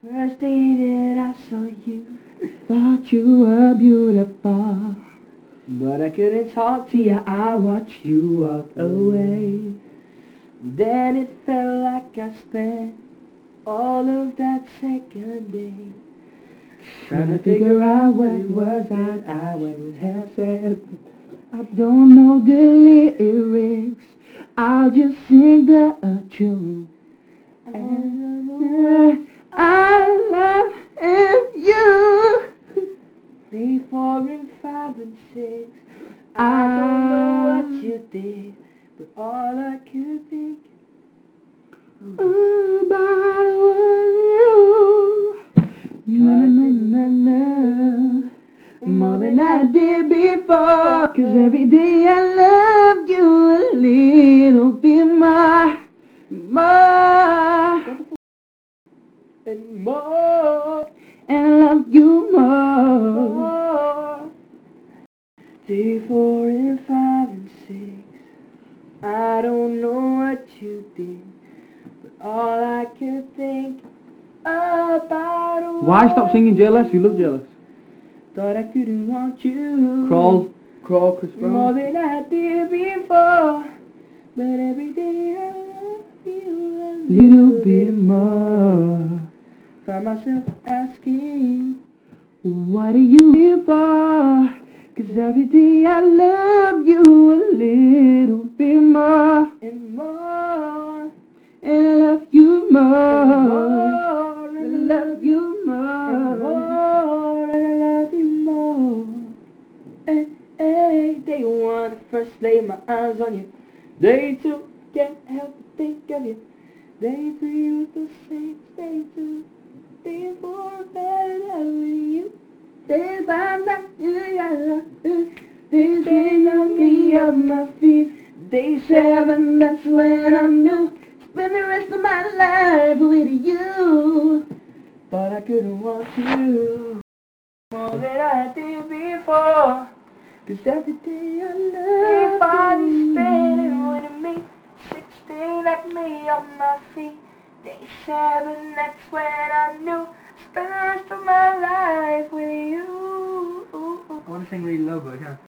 First day that I saw you, Thought you were beautiful, but I couldn't talk to you. I watched you walk away. Then it felt like I spent all of that second day trying to figure out what it was that I would have said. I don't know the lyrics, I'll just sing the tune. And I love you. Day 4 and 5 and 6. I don't know what you did, but all I could think about was you. More than I did before. 'Cause every day I loved you a little bit more. and more. And love you more. Day 4 and 5 and 6. I don't know what you did, but all I could think about was Why stop singing Jealous? You love Jealous. thought I couldn't want you. Crawl, Chris More Brown. than I did before. But every day I love you a Little bit more. Find myself asking, What are you here for? 'Cause every day I love you a little bit more. and more, And love you and more. more, And love you and more. more, and I love you more. Hey, hey, day 1, first lay my eyes on you. Day 2, can't help but think of you. Day 3 was the same. Day 2, day 4, better than you. Day 5, not you. Day 6, knock me off my feet. Day 7, that's when I knew. Spend the rest of my life with you. But I couldn't want you more than I did before. 'Cause every day I love you. Spending with me. 16, knock me on my feet. Day 7, that's when I knew. Spend the rest of my life with you. I want to sing really low, but I can't.